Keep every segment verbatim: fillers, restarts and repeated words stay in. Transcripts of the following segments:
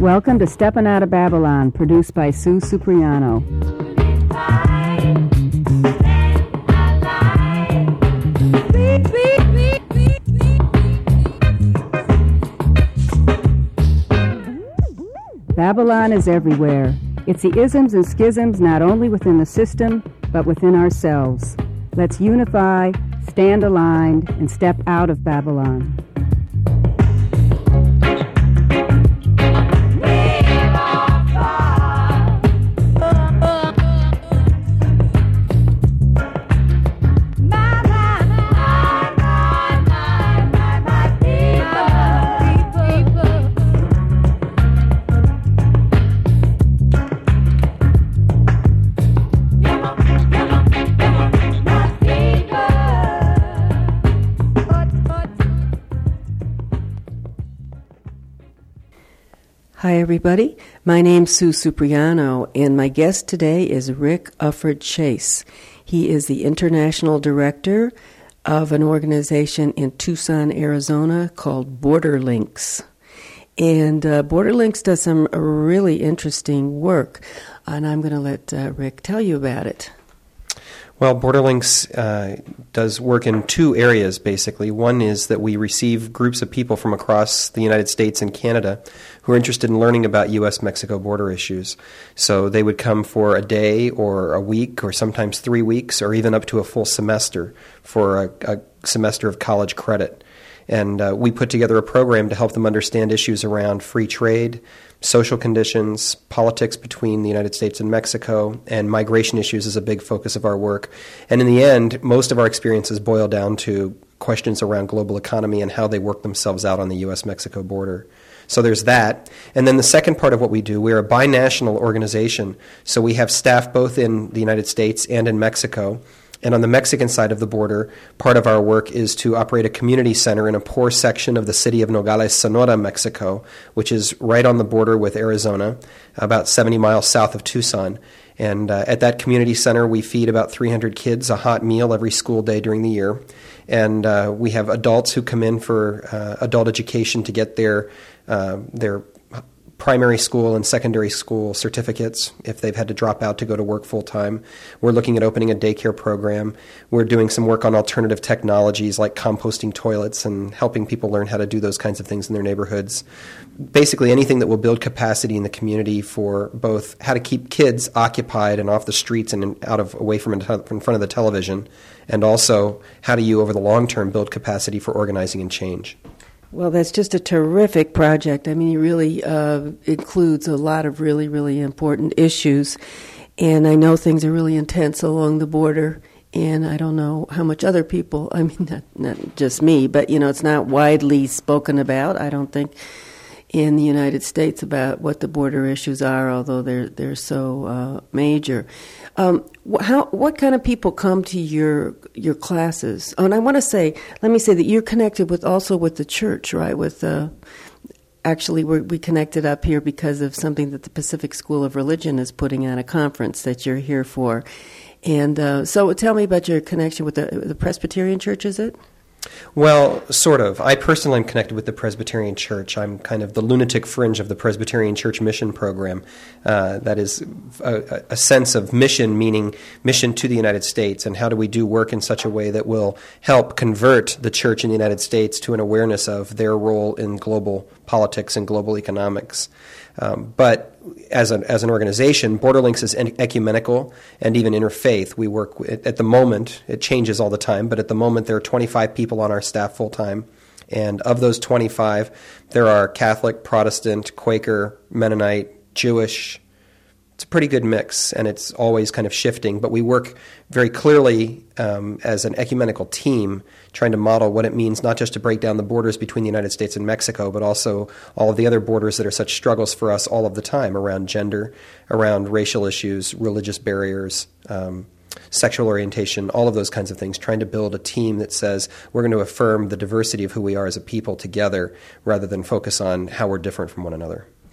Welcome to Steppin' Out of Babylon, produced by Sue Supriano. Babylon is everywhere. It's the isms and schisms not only within the system, but within ourselves. Let's unify, stand aligned, and step out of Babylon. Hi, everybody. My name's Sue Supriano, and my guest today is Rick Ufford Chase. He is the International Director of an organization in Tucson, Arizona called BorderLinks. And uh, BorderLinks does some really interesting work, and I'm going to let uh, Rick tell you about it. Well, BorderLinks uh, does work in two areas, basically. One is that we receive groups of people from across the United States and Canada who are interested in learning about U S Mexico border issues. So they would come for a day or a week or sometimes three weeks or even up to a full semester for a, a semester of college credit. And uh, we put together a program to help them understand issues around free trade, social conditions, politics between the United States and Mexico, and migration issues is a big focus of our work. And in the end, most of our experiences boil down to questions around global economy and how they work themselves out on the U S Mexico border. So there's that. And then the second part of what we do, we're a binational organization. So we have staff both in the United States and in Mexico. And on the Mexican side of the border, part of our work is to operate a community center in a poor section of the city of Nogales, Sonora, Mexico, which is right on the border with Arizona, about seventy miles south of Tucson. And uh, at that community center, we feed about three hundred kids a hot meal every school day during the year. And uh, we have adults who come in for uh, adult education to get their uh, their primary school and secondary school certificates if they've had to drop out to go to work full-time. We're looking at opening a daycare program. We're doing some work on alternative technologies like composting toilets and helping people learn how to do those kinds of things in their neighborhoods. Basically anything that will build capacity in the community for both how to keep kids occupied and off the streets and out of away from in front of the television, and also how do you over the long term build capacity for organizing and change. Well, that's just a terrific project. I mean, it really uh, includes a lot of really, really important issues. And I know things are really intense along the border. And I don't know how much other people, I mean, not, not just me, but, you know, it's not widely spoken about, I don't think, in the United States about what the border issues are, although they're, they're so uh, major. Um, how, what kind of people come to your your classes? Oh, and I want to say, let me say that you're connected with also with the church, right? With uh, actually, we're, we connected up here because of something that the Pacific School of Religion is putting on, a conference that you're here for. And uh, so, tell me about your connection with the, the Presbyterian Church. Is it? Well, sort of. I personally am connected with the Presbyterian Church. I'm kind of the lunatic fringe of the Presbyterian Church mission program. Uh, that is a, a sense of mission, meaning mission to the United States, and how do we do work in such a way that will help convert the church in the United States to an awareness of their role in global politics and global economics. Um, but as an as an organization, BorderLinks is ecumenical and even interfaith. We work with, at the moment, it changes all the time, but at the moment there are twenty-five people on our staff full-time. And of those twenty-five, there are Catholic, Protestant, Quaker, Mennonite, Jewish. It's a pretty good mix, and it's always kind of shifting. But we work very clearly um, as an ecumenical team, trying to model what it means not just to break down the borders between the United States and Mexico, but also all of the other borders that are such struggles for us all of the time around gender, around racial issues, religious barriers, um, sexual orientation, all of those kinds of things, trying to build a team that says we're going to affirm the diversity of who we are as a people together rather than focus on how we're different from one another.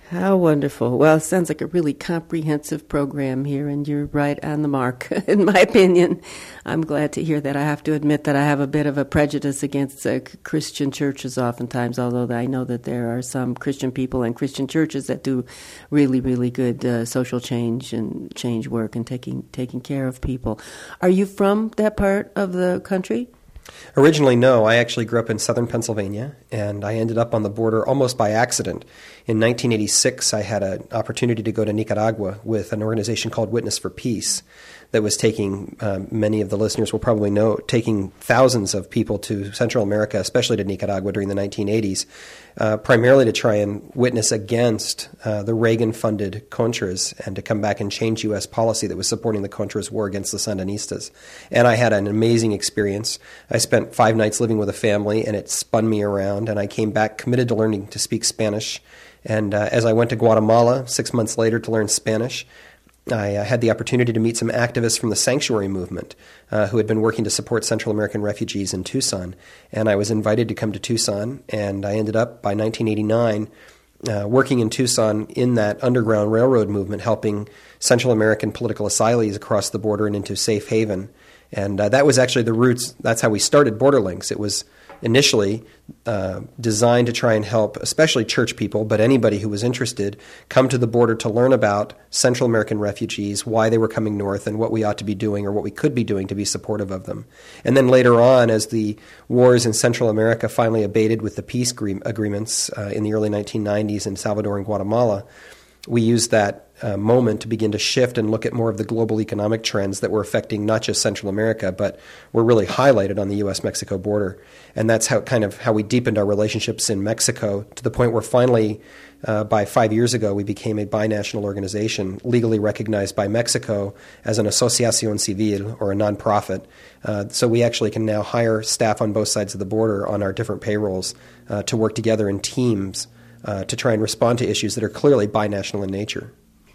How wonderful. Well, it sounds like a really comprehensive program here, and you're right on the mark, in my opinion. I'm glad to hear that. I have to admit that I have a bit of a prejudice against uh, Christian churches oftentimes, although I know that there are some Christian people and Christian churches that do really, really good uh, social change and change work and taking taking care of people. Are you from that part of the country? Originally, no. I actually grew up in southern Pennsylvania, and I ended up on the border almost by accident. In nineteen eighty-six, I had an opportunity to go to Nicaragua with an organization called Witness for Peace that was taking, um, many of the listeners will probably know, taking thousands of people to Central America, especially to Nicaragua during the nineteen eighties, uh, primarily to try and witness against uh, the Reagan-funded Contras and to come back and change U S policy that was supporting the Contras war against the Sandinistas. And I had an amazing experience. I spent five nights living with a family, and it spun me around, and I came back committed to learning to speak Spanish. And uh, as I went to Guatemala six months later to learn Spanish, I uh, had the opportunity to meet some activists from the Sanctuary Movement uh, who had been working to support Central American refugees in Tucson. And I was invited to come to Tucson, and I ended up, by nineteen eighty-nine, uh, working in Tucson in that Underground Railroad movement, helping Central American political asylees across the border and into safe haven. And uh, that was actually the roots. That's how we started Borderlinks. It was initially uh, designed to try and help, especially church people, but anybody who was interested, come to the border to learn about Central American refugees, why they were coming north, and what we ought to be doing or what we could be doing to be supportive of them. And then later on, as the wars in Central America finally abated with the peace agree- agreements uh, in the early nineteen nineties in Salvador and Guatemala, we used that uh, moment to begin to shift and look at more of the global economic trends that were affecting not just Central America, but were really highlighted on the U S Mexico border. And that's how kind of how we deepened our relationships in Mexico to the point where finally, uh, by five years ago, we became a binational organization legally recognized by Mexico as an asociación civil, or a nonprofit. Uh, so we actually can now hire staff on both sides of the border on our different payrolls uh, to work together in teams Uh, to try and respond to issues that are clearly binational in nature.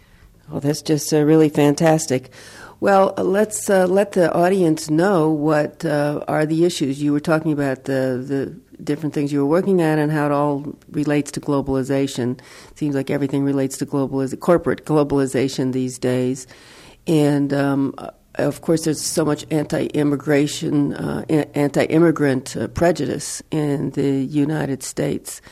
Oh, that's just uh, really fantastic. Well, uh, let's uh, let the audience know what uh, are the issues. You were talking about the, the different things you were working at and how it all relates to globalization. It seems like everything relates to globaliz- corporate globalization these days. And um, of course, there's so much anti-immigration, uh, anti-immigrant uh, prejudice in the United States.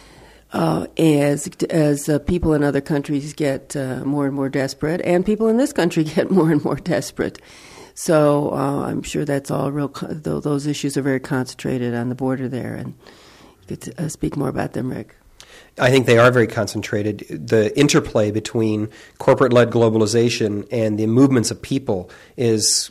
Uh, as as uh, people in other countries get uh, more and more desperate, and people in this country get more and more desperate. So uh, I'm sure that's all real. Though those issues are very concentrated on the border there, and you could uh, speak more about them, Rick. I think they are very concentrated. The interplay between corporate-led globalization and the movements of people is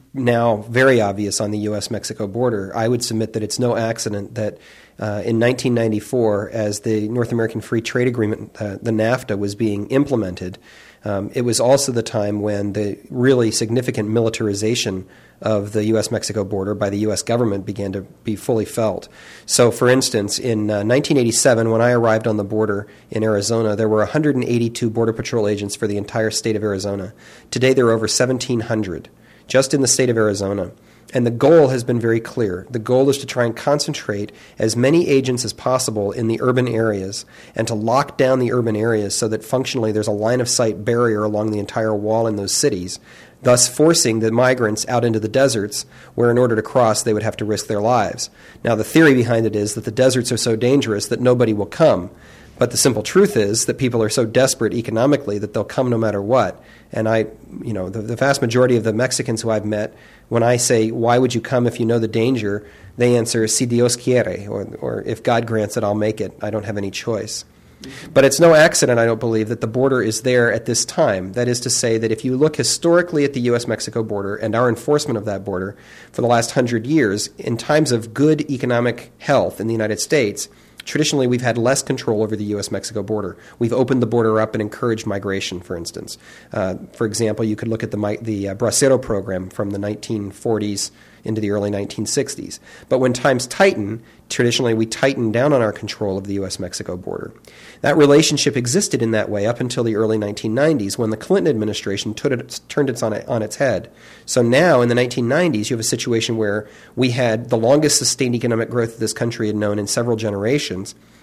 now very obvious on the U S Mexico border. I would submit that it's no accident that uh, in nineteen ninety-four, as the North American Free Trade Agreement, uh, the NAFTA, was being implemented, um, it was also the time when the really significant militarization of the U S Mexico border by the U S government began to be fully felt. So, for instance, in uh, nineteen eighty-seven, when I arrived on the border in Arizona, there were one hundred eighty-two Border Patrol agents for the entire state of Arizona. Today, there are over seventeen hundred, just in the state of Arizona. And the goal has been very clear. The goal is to try and concentrate as many agents as possible in the urban areas and to lock down the urban areas so that functionally there's a line-of-sight barrier along the entire wall in those cities, thus forcing the migrants out into the deserts where in order to cross they would have to risk their lives. Now, the theory behind it is that the deserts are so dangerous that nobody will come. But the simple truth is that people are so desperate economically that they'll come no matter what. And I, you know, the, the vast majority of the Mexicans who I've met, when I say, why would you come if you know the danger, they answer, si Dios quiere, or, or if God grants it, I'll make it. I don't have any choice. But it's no accident, I don't believe, that the border is there at this time. That is to say that if you look historically at the U S Mexico border and our enforcement of that border for the last hundred years, in times of good economic health in the United States, traditionally, we've had less control over the U S Mexico border. We've opened the border up and encouraged migration, for instance. Uh, for example, you could look at the, the uh, Bracero program from the nineteen forties into the early nineteen sixties. But when times tighten, traditionally we tighten down on our control of the U S Mexico border. That relationship existed in that way up until the early nineteen nineties when the Clinton administration it, turned it on, on its head. So now in the nineteen nineties you have a situation where we had the longest sustained economic growth that this country had known in several generations,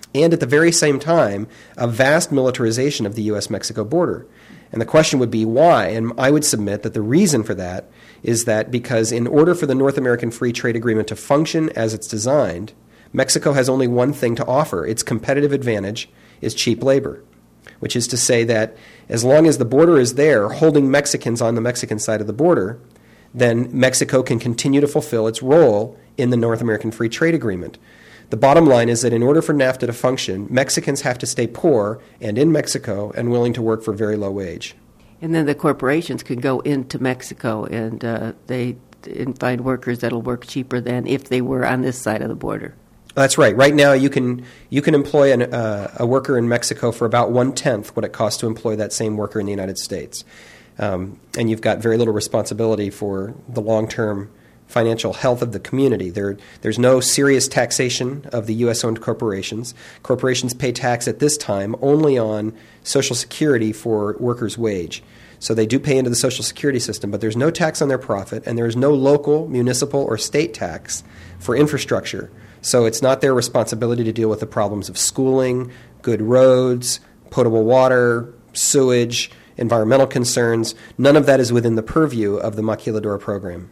and at the very same time, a vast militarization of the U S Mexico border. And the question would be why? And I would submit that the reason for that is that because in order for the North American Free Trade Agreement to function as it's designed, Mexico has only one thing to offer. Its competitive advantage is cheap labor, which is to say that as long as the border is there holding Mexicans on the Mexican side of the border, then Mexico can continue to fulfill its role in the North American Free Trade Agreement. The bottom line is that in order for NAFTA to function, Mexicans have to stay poor and in Mexico and willing to work for very low wage. And then the corporations can go into Mexico and uh, they and find workers that'll work cheaper than if they were on this side of the border. That's right. Right now, you can you can employ an, uh, a worker in Mexico for about one-tenth what it costs to employ that same worker in the United States. Um, and you've got very little responsibility for the long-term financial health of the community. There, there's no serious taxation of the U S-owned corporations. Corporations pay tax at this time only on Social Security for workers' wage. So they do pay into the Social Security system, but there's no tax on their profit, and there is no local, municipal, or state tax for infrastructure. So it's not their responsibility to deal with the problems of schooling, good roads, potable water, sewage, environmental concerns. None of that is within the purview of the Maquiladora program.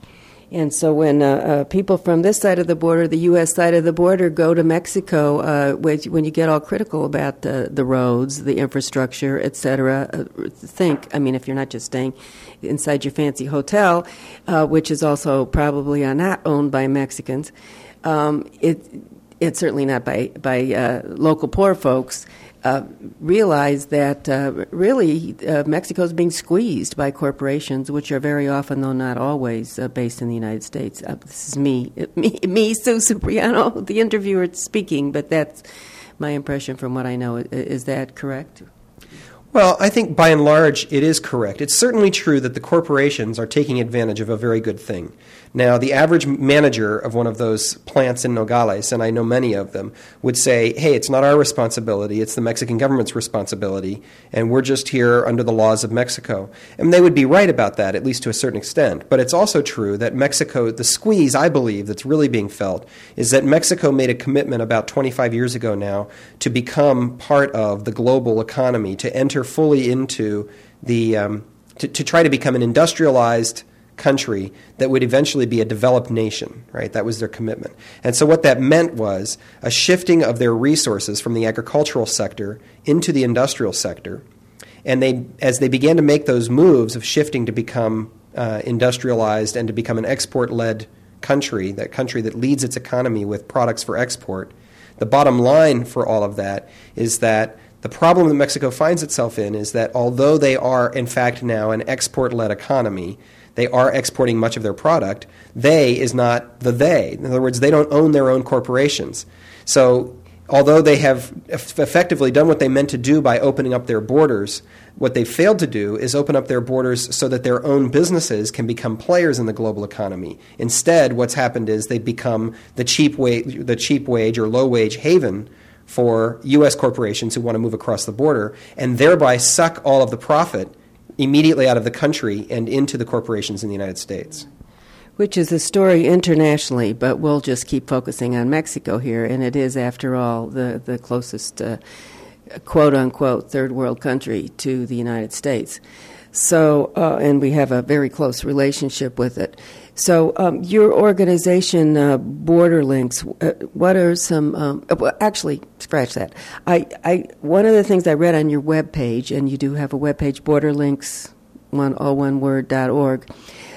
And so when uh, uh, people from this side of the border, the U S side of the border, go to Mexico, uh, when you get all critical about the, the roads, the infrastructure, et cetera, uh, think, I mean, if you're not just staying inside your fancy hotel, uh, which is also probably uh, not owned by Mexicans, um, it it's certainly not by, by uh, local poor folks, Uh, realize that uh, really uh, Mexico is being squeezed by corporations, which are very often, though not always, uh, based in the United States. Uh, this is me, me, me, Sue Cipriano, the interviewer speaking, but that's my impression from what I know. Is that correct? Well, I think by and large it is correct. It's certainly true that the corporations are taking advantage of a very good thing. Now, the average manager of one of those plants in Nogales, and I know many of them, would say, hey, it's not our responsibility, it's the Mexican government's responsibility, and we're just here under the laws of Mexico. And they would be right about that, at least to a certain extent. But it's also true that Mexico, the squeeze, I believe, that's really being felt, is that Mexico made a commitment about twenty-five years ago now to become part of the global economy, to enter fully into the, um, to, to try to become an industrialized country that would eventually be a developed nation, right? That was their commitment. And so what that meant was a shifting of their resources from the agricultural sector into the industrial sector. And they, as they began to make those moves of shifting to become uh, industrialized and to become an export-led country, that country that leads its economy with products for export, the bottom line for all of that is that the problem that Mexico finds itself in is that although they are, in fact, now an export-led economy, they are exporting much of their product, they is not the they. In other words, they don't own their own corporations. So although they have effectively done what they meant to do by opening up their borders, what they failed to do is open up their borders so that their own businesses can become players in the global economy. Instead, what's happened is they've become the cheap wage, the cheap wage or low-wage haven for U S corporations who want to move across the border and thereby suck all of the profit immediately out of the country and into the corporations in the United States. Which is a story internationally, but we'll just keep focusing on Mexico here, and it is, after all, the, the closest uh, quote-unquote third world country to the United States. So, uh, and we have a very close relationship with it. So um, your organization, uh, Borderlinks, uh, what are some, um, uh, well, actually, scratch that. I, I, one of the things I read on your webpage, and you do have a webpage, borderlinks, one, all one word, dot org.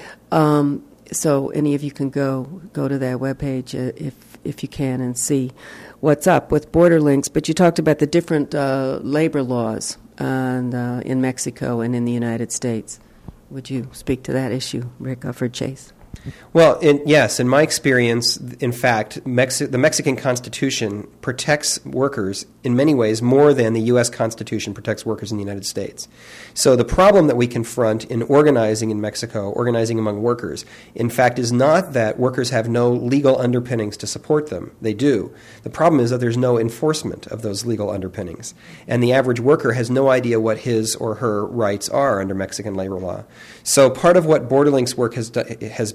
Um, so any of you can go go to that webpage uh, if, if you can and see what's up with Borderlinks. But you talked about the different uh, labor laws and, uh, in Mexico and in the United States. Would you speak to that issue, Rick Ufford Chase? Well, in, yes, in my experience, in fact, Mexi- the Mexican Constitution protects workers in many ways more than the U S Constitution protects workers in the United States. So the problem that we confront in organizing in Mexico, organizing among workers, in fact, is not that workers have no legal underpinnings to support them. They do. The problem is that there's no enforcement of those legal underpinnings. And the average worker has no idea what his or her rights are under Mexican labor law. So part of what Borderlinks work has, do- has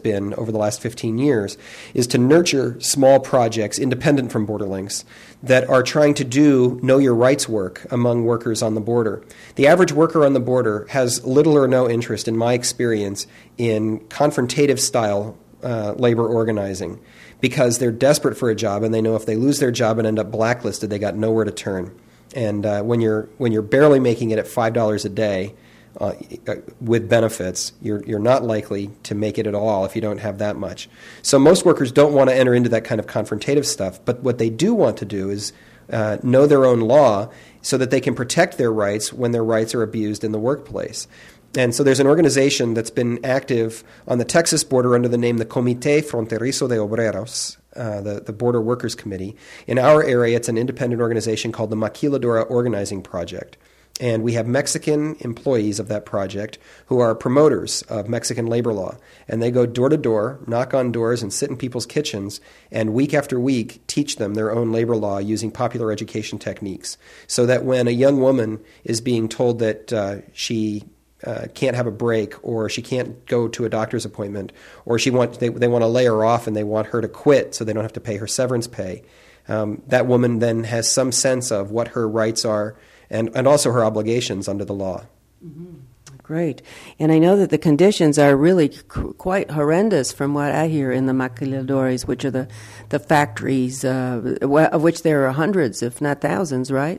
been over the last fifteen years is to nurture small projects independent from Borderlinks that are trying to do know your rights work among workers on the border. The average worker on the border has little or no interest, in my experience, in confrontative style uh, labor organizing because they're desperate for a job and they know if they lose their job and end up blacklisted, they got nowhere to turn. And uh, when you're when you're barely making it at five dollars a day, Uh, with benefits, you're you're not likely to make it at all if you don't have that much. So most workers don't want to enter into that kind of confrontative stuff, but what they do want to do is uh, know their own law so that they can protect their rights when their rights are abused in the workplace. And so there's an organization that's been active on the Texas border under the name the Comité Fronterizo de Obreros, uh, the, the Border Workers Committee. In our area, it's an independent organization called the Maquiladora Organizing Project. And we have Mexican employees of that project who are promoters of Mexican labor law. And they go door to door, knock on doors, and sit in people's kitchens, and week after week teach them their own labor law using popular education techniques. So that when a young woman is being told that uh, she uh, can't have a break, or she can't go to a doctor's appointment, or she want they, they want to lay her off and they want her to quit so they don't have to pay her severance pay, um, that woman then has some sense of what her rights are and, and also her obligations under the law. Mm-hmm. Great. And I know that the conditions are really c- quite horrendous from what I hear in the maquiladoras, which are the, the factories, uh, of which there are hundreds, if not thousands, right?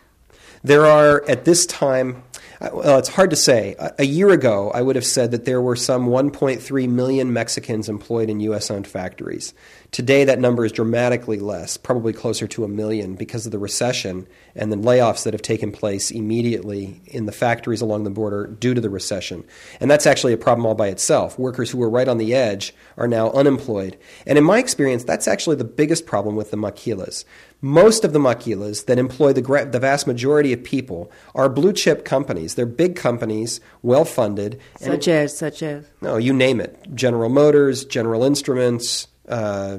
There are, at this time, well, it's hard to say. A, a year ago, I would have said that there were some one point three million Mexicans employed in U S-owned factories. Today, that number is dramatically less, probably closer to a million because of the recession and the layoffs that have taken place immediately in the factories along the border due to the recession. And that's actually a problem all by itself. Workers who were right on the edge are now unemployed. And in my experience, that's actually the biggest problem with the maquilas. Most of the maquilas that employ the, gra- the vast majority of people are blue-chip companies. They're big companies, well-funded. Such and, as, such as? No, you name it. General Motors, General Instruments, uh,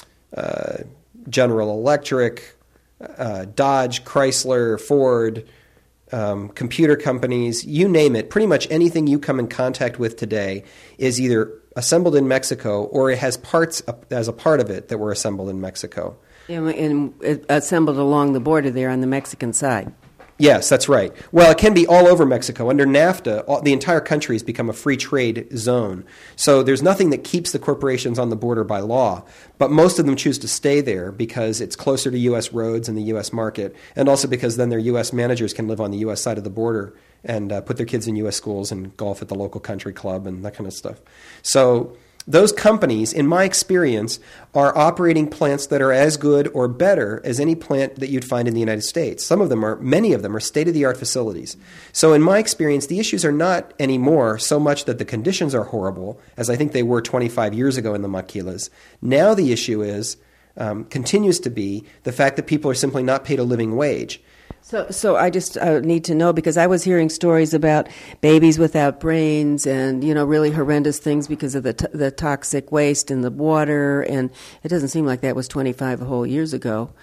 uh, General Electric, uh, Dodge, Chrysler, Ford, um, computer companies, you name it. Pretty much anything you come in contact with today is either assembled in Mexico or it has parts as a part of it that were assembled in Mexico. And, and assembled along the border there on the Mexican side. Yes, that's right. Well, it can be all over Mexico. Under NAFTA, all, the entire country has become a free trade zone. So there's nothing that keeps the corporations on the border by law, but most of them choose to stay there because it's closer to U S roads and the U S market, and also because then their U S managers can live on the U S side of the border and uh, put their kids in U S schools and golf at the local country club and that kind of stuff. So those companies, in my experience, are operating plants that are as good or better as any plant that you'd find in the United States. Some of them are, many of them are state-of-the-art facilities. So in my experience, the issues are not anymore so much that the conditions are horrible, as I think they were twenty-five years ago in the maquilas. Now the issue is, um, continues to be, the fact that people are simply not paid a living wage. So, so I just uh, need to know, because I was hearing stories about babies without brains and, you know, really horrendous things because of the t- the toxic waste in the water, and it doesn't seem like that was twenty-five whole years ago,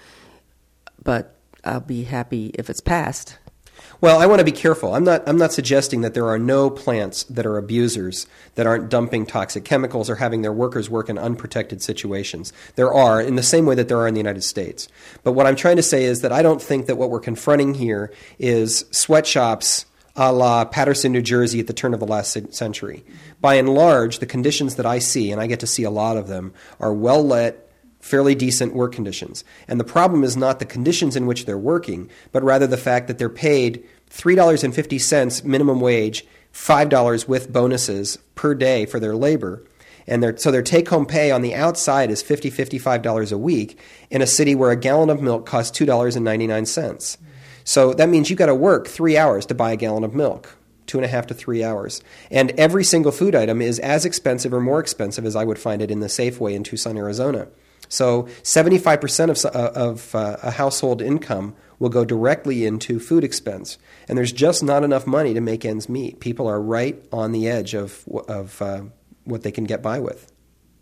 but I'll be happy if it's passed. Well, I want to be careful. I'm not I'm not suggesting that there are no plants that are abusers, that aren't dumping toxic chemicals or having their workers work in unprotected situations. There are, in the same way that there are in the United States. But what I'm trying to say is that I don't think that what we're confronting here is sweatshops a la Paterson, New Jersey at the turn of the last century. By and large, the conditions that I see, and I get to see a lot of them, are well-lit, fairly decent work conditions. And the problem is not the conditions in which they're working, but rather the fact that they're paid three dollars and fifty cents minimum wage, five dollars with bonuses per day for their labor. And their, so their take-home pay on the outside is fifty dollars, fifty-five dollars a week in a city where a gallon of milk costs two dollars and ninety-nine cents. So that means you've got to work three hours to buy a gallon of milk. Two and a half to three hours. And every single food item is as expensive or more expensive as I would find it in the Safeway in Tucson, Arizona. So seventy-five percent of, of uh, a household income will go directly into food expense. And there's just not enough money to make ends meet. People are right on the edge of, of uh, what they can get by with.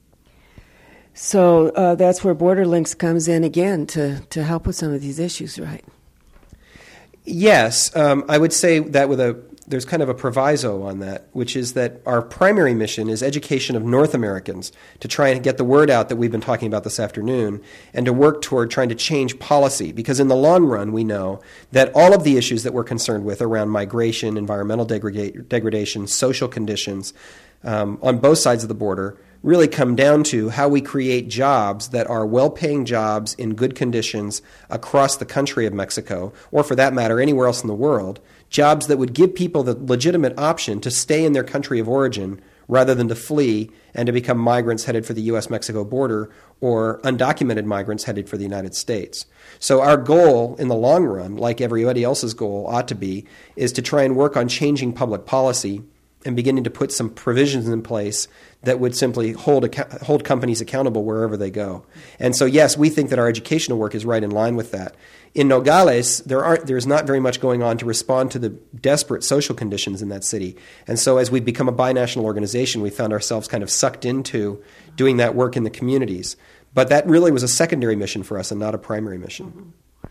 So uh, that's where Borderlinks comes in again to, to help with some of these issues, right? Yes. Um, I would say that with a there's kind of a proviso on that, which is that our primary mission is education of North Americans to try and get the word out that we've been talking about this afternoon and to work toward trying to change policy. Because in the long run, we know that all of the issues that we're concerned with around migration, environmental degrada- degradation, social conditions um, on both sides of the border really come down to how we create jobs that are well-paying jobs in good conditions across the country of Mexico, or for that matter, anywhere else in the world, jobs that would give people the legitimate option to stay in their country of origin rather than to flee and to become migrants headed for the U S Mexico border or undocumented migrants headed for the United States. So our goal in the long run, like everybody else's goal ought to be, is to try and work on changing public policy and beginning to put some provisions in place that would simply hold ac- hold companies accountable wherever they go. And so, yes, we think that our educational work is right in line with that. In Nogales, there aren't there's not very much going on to respond to the desperate social conditions in that city. And so as we've become a binational organization, we found ourselves kind of sucked into doing that work in the communities. But that really was a secondary mission for us and not a primary mission. Mm-hmm.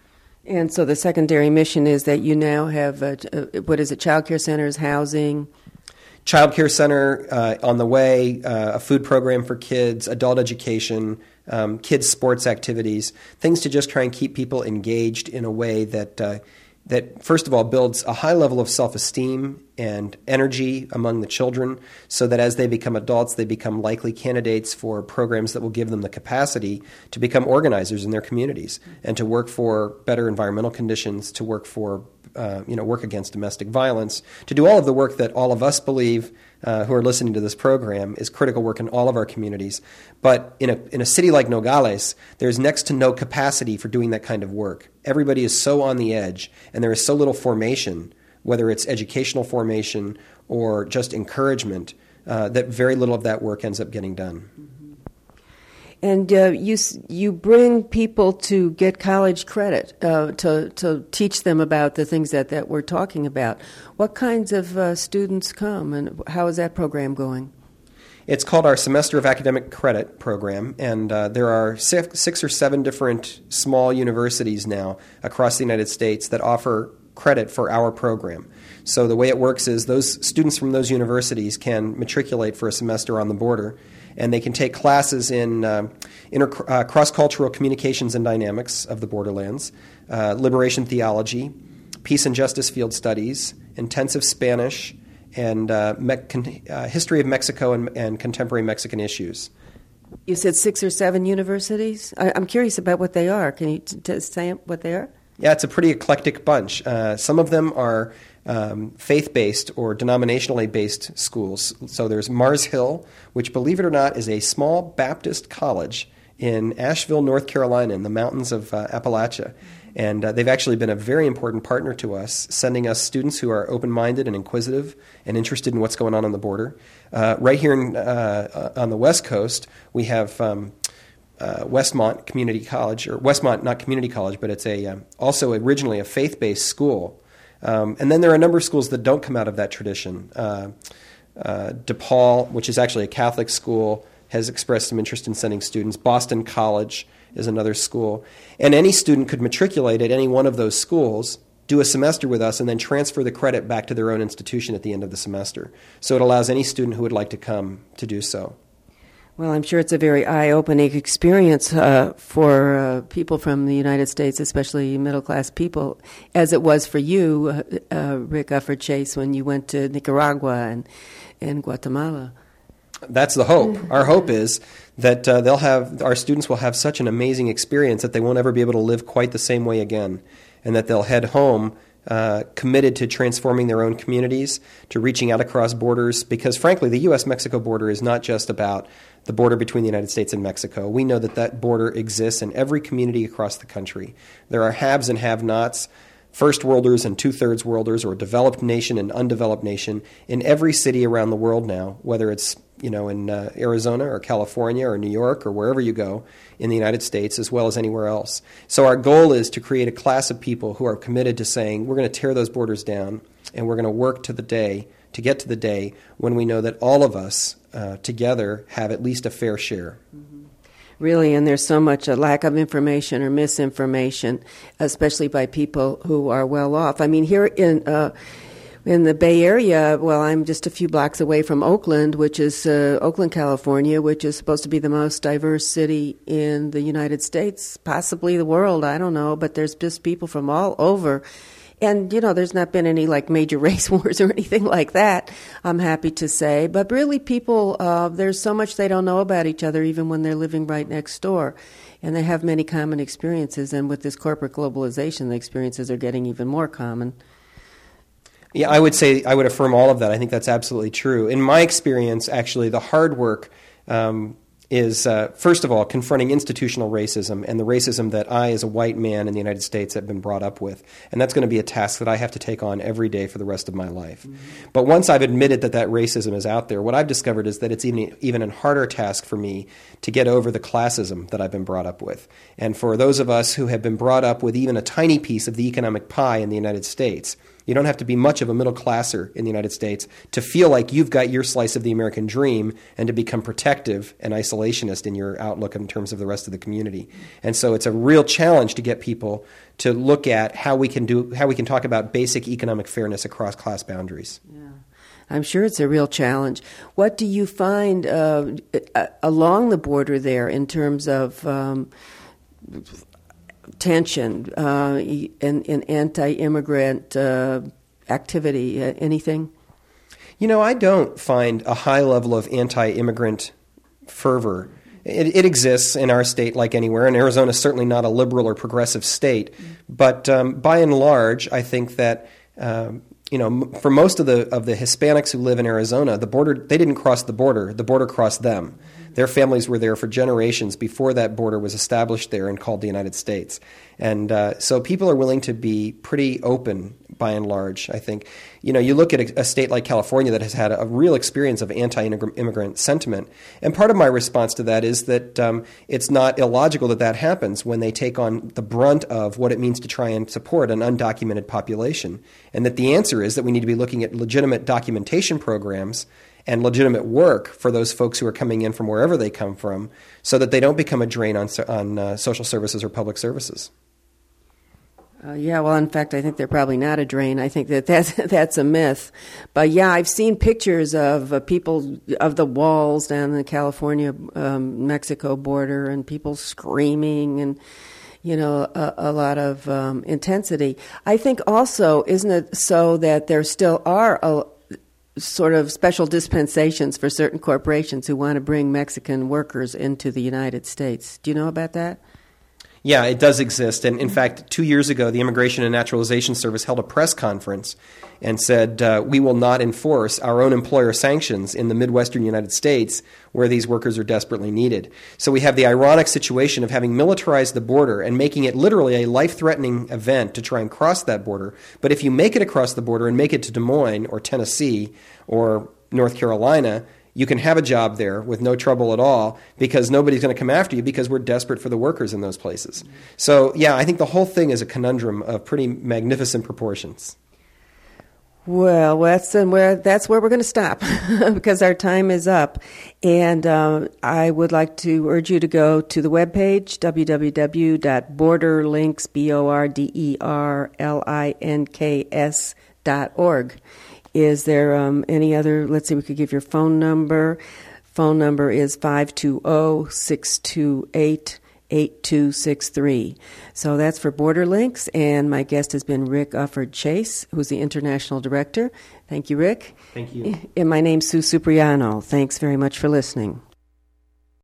And so the secondary mission is that you now have, a, a, what is it, child care centers, housing? Child care center uh, on the way, uh, a food program for kids, adult education, um, kids' sports activities, things to just try and keep people engaged in a way that, uh, that first of all, builds a high level of self-esteem and energy among the children so that as they become adults, they become likely candidates for programs that will give them the capacity to become organizers in their communities and to work for better environmental conditions, to work for Uh, you know, work against domestic violence, to do all of the work that all of us believe uh, who are listening to this program is critical work in all of our communities. But in a in a city like Nogales, there's next to no capacity for doing that kind of work. Everybody is so on the edge, and there is so little formation, whether it's educational formation or just encouragement, uh, that very little of that work ends up getting done. And uh, you you bring people to get college credit uh, to to teach them about the things that, that we're talking about. What kinds of uh, students come, and how is that program going? It's called our Semester of Academic Credit program, and uh, there are six, six or seven different small universities now across the United States that offer credit for our program. So the way it works is those students from those universities can matriculate for a semester on the border, and they can take classes in uh, inter- uh, cross-cultural communications and dynamics of the borderlands, uh, liberation theology, peace and justice field studies, intensive Spanish, and uh, me- con- uh, history of Mexico and, and contemporary Mexican issues. You said six or seven universities? I- I'm curious about what they are. Can you t- t- say what they are? Yeah, it's a pretty eclectic bunch. Uh, some of them are um, faith-based or denominationally based schools. So there's Mars Hill, which, believe it or not, is a small Baptist college in Asheville, North Carolina, in the mountains of uh, Appalachia. And uh, they've actually been a very important partner to us, sending us students who are open-minded and inquisitive and interested in what's going on on the border. Uh, right here in, uh, on the West Coast, we have um, uh, Westmont Community College, or Westmont, not community college, but it's a um, also originally a faith-based school. Um, and then there are a number of schools that don't come out of that tradition. Uh, uh, DePaul, which is actually a Catholic school, has expressed some interest in sending students. Boston College is another school. And any student could matriculate at any one of those schools, do a semester with us, and then transfer the credit back to their own institution at the end of the semester. So it allows any student who would like to come to do so. Well, I'm sure it's a very eye-opening experience uh, for uh, people from the United States, especially middle-class people, as it was for you, uh, uh, Rick Ufford Chase, when you went to Nicaragua and, and Guatemala. That's the hope. Our hope is that uh, they'll have our students will have such an amazing experience that they won't ever be able to live quite the same way again, and that they'll head home uh, committed to transforming their own communities, to reaching out across borders, because frankly, the U S Mexico border is not just about the border between the United States and Mexico. We know that that border exists in every community across the country. There are haves and have-nots, first worlders and two-thirds worlders, or developed nation and undeveloped nation in every city around the world now, whether it's you know in uh, Arizona or California or New York or wherever you go in the United States, as well as anywhere else. So our goal is to create a class of people who are committed to saying we're going to tear those borders down, and we're going to work to the day to get to the day when we know that all of us uh, together have at least a fair share. Mm-hmm. Really, and there's so much a lack of information or misinformation, especially by people who are well off. I mean, here in uh, In the Bay Area, well, I'm just a few blocks away from Oakland, which is uh, Oakland, California, which is supposed to be the most diverse city in the United States, possibly the world, I don't know, but there's just people from all over. And, you know, there's not been any, like, major race wars or anything like that, I'm happy to say. But really, people, uh, there's so much they don't know about each other, even when they're living right next door. And they have many common experiences, and with this corporate globalization, the experiences are getting even more common. Yeah, I would say, I would affirm all of that. I think that's absolutely true. In my experience, actually, the hard work um, is, uh, first of all, confronting institutional racism and the racism that I, as a white man in the United States, have been brought up with. And that's going to be a task that I have to take on every day for the rest of my life. Mm-hmm. But once I've admitted that that racism is out there, what I've discovered is that it's even, even a harder task for me to get over the classism that I've been brought up with. And for those of us who have been brought up with even a tiny piece of the economic pie in the United States, you don't have to be much of a middle classer in the United States to feel like you've got your slice of the American dream and to become protective and isolationist in your outlook in terms of the rest of the community. And so it's a real challenge to get people to look at how we can do how we can talk about basic economic fairness across class boundaries. Yeah. I'm sure it's a real challenge. What do you find uh, along the border there in terms of um, tension uh, in, in anti-immigrant uh, activity? Uh, anything? You know, I don't find a high level of anti-immigrant fervor. It, it exists in our state like anywhere, and Arizona is certainly not a liberal or progressive state. But um, by and large, I think that um, you know, for most of the of the Hispanics who live in Arizona, the border they didn't cross the border; the border crossed them. Their families were there for generations before that border was established there and called the United States. And uh, so people are willing to be pretty open by and large, I think. You know, you look at a, a state like California that has had a, a real experience of anti-immigrant sentiment. And part of my response to that is that um, it's not illogical that that happens when they take on the brunt of what it means to try and support an undocumented population. And that the answer is that we need to be looking at legitimate documentation programs and legitimate work for those folks who are coming in from wherever they come from so that they don't become a drain on, on uh, social services or public services. Uh, yeah, well, in fact, I think they're probably not a drain. I think that that's, that's a myth. But, yeah, I've seen pictures of uh, people, of the walls down the California-Mexico um, border and people screaming and, you know, a, a lot of um, intensity. I think also, isn't it so that there still are a sort of special dispensations for certain corporations who want to bring Mexican workers into the United States? Do you know about that? Yeah, it does exist. And in fact, two years ago, the Immigration and Naturalization Service held a press conference and said, uh, we will not enforce our own employer sanctions in the Midwestern United States where these workers are desperately needed. So we have the ironic situation of having militarized the border and making it literally a life-threatening event to try and cross that border. But if you make it across the border and make it to Des Moines or Tennessee or North Carolina, you can have a job there with no trouble at all because nobody's going to come after you because we're desperate for the workers in those places. So, yeah, I think the whole thing is a conundrum of pretty magnificent proportions. Well, that's uh, where that's where we're going to stop because our time is up. And uh, I would like to urge you to go to the webpage, w w w dot borderlinks, B O R D E R L I N K S dot org. Is there um, any other, let's see, we could give your phone number. Phone number is five two zero, six two eight, eight two six three. So that's for Borderlinks, and my guest has been Rick Ufford Chase, who's the International Director. Thank you, Rick. Thank you. And my name's Sue Cipriano. Thanks very much for listening.